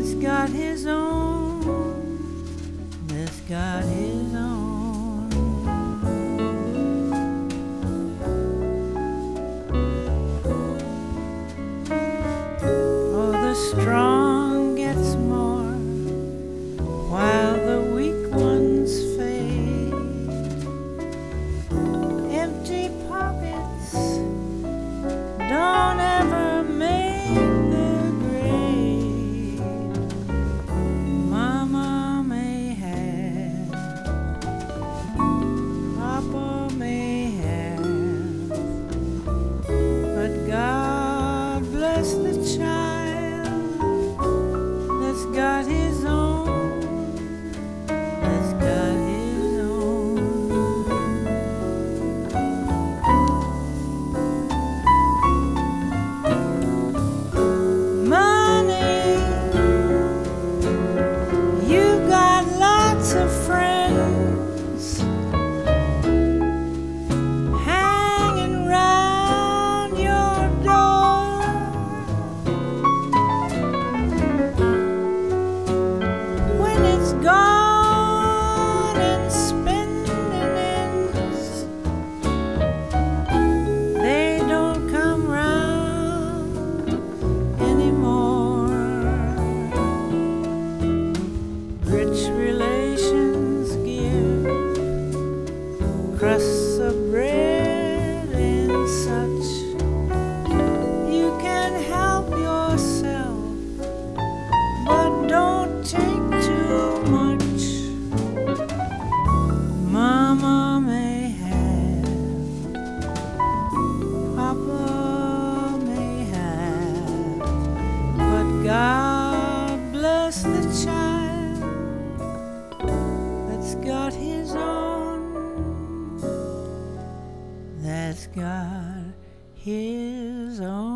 that's got his own, that's got his own. Oh, the strong gets more while the weak ones fade. Empty pockets don't ever make the grade. Mama may have, Papa may have, but God bless the child that's got his own, that's got his own. Money, you got lots of friends hanging round your door. When it's gone and spending ends, they don't come round anymore. Rich relations give crusts of bread and such. You can help yourself, but don't take too much. Mama may have, Papa may have, but God bless the child that's got his own, that's got his own.